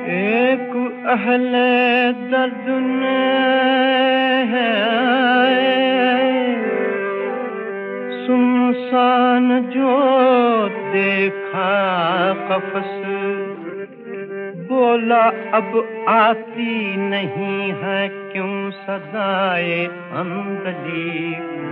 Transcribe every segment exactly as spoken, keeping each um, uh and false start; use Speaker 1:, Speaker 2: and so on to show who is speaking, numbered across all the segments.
Speaker 1: एक अहले दर्द ने सुनसान जो देखा कफस, बोला अब आती नहीं है क्यों सदाए अंदली।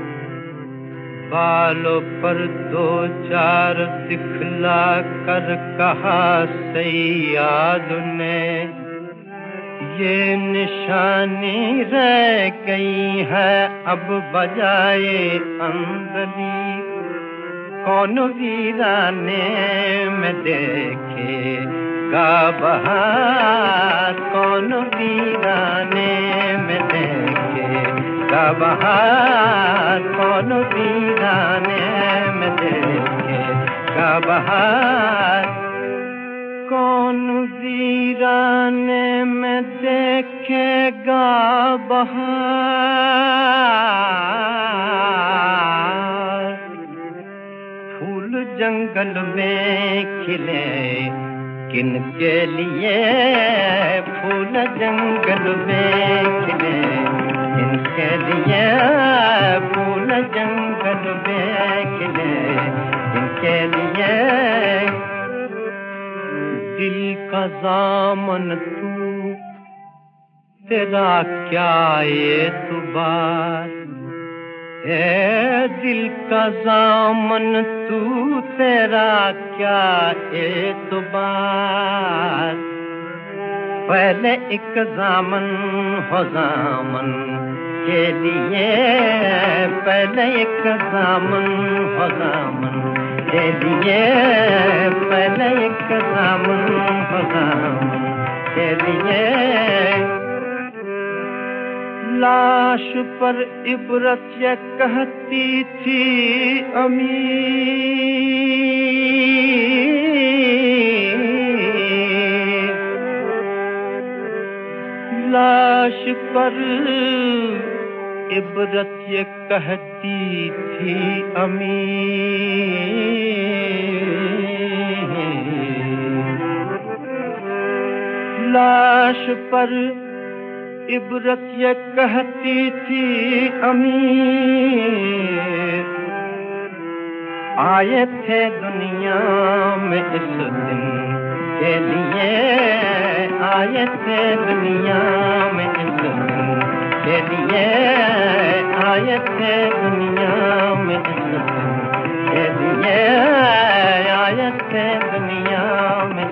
Speaker 1: बालों पर दो चार दिखला कर कहा सैयाद ने, ये निशानी रह गई है अब बजाए अंदली। कौन वीराने में देखेगा बहार, कौन वीराने में देखेगा बहार, कौन वीराने में देखेगा बहार। कौन वीराने में देखेगा बहार। फूल जंगल में खिले किनके लिए, फूल जंगल में खिले किनके लिए, फूल जंगल में खिले किनके लिए। दिल का दामन तू तेरा क्या एतबार, ए दिल का दामन तू तेरा क्या एतबार। पहले एक दामन हो दामन के लिए, पहले एक दामन हो दामन के लिए, पहले एक दामन हो दामन के लिए। लाश पर इबरत ये कहती थी अमी, लाश पर इबरत ये कहती थी अमी। लाश पर इबरत ये कहती थी अमी। आए थे दुनिया में इस दिन के लिए, आए थे दुनिया में इस दिन के लिए, आए थे दुनिया में इस दिन के लिए, आए थे दुनिया में